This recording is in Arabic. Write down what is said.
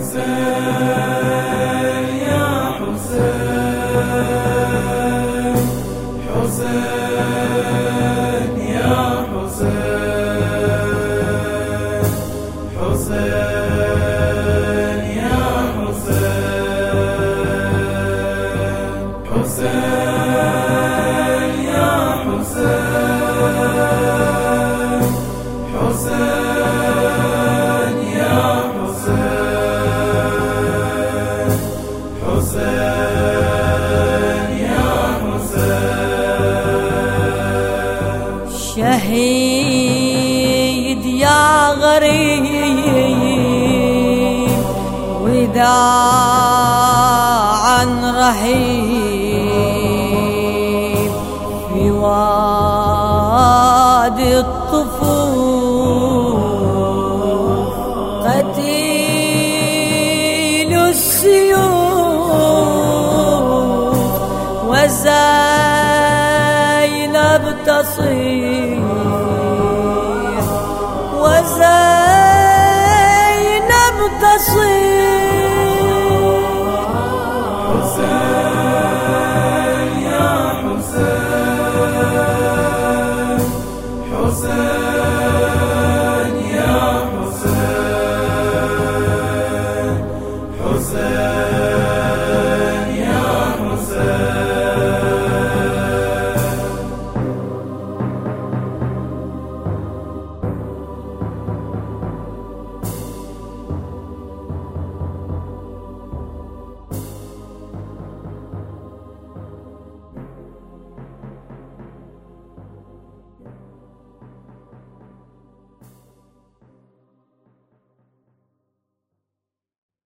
حسين يا حسين، حسين يا حسين، حسين يا حسين، حسين يا حسين، حسين يا حسين، حسين يا حسين. شهيد يا غريب وداعا رهيب في وادي الطفوف، قتيل السيوف وزينب تصيح، وزينب تصيح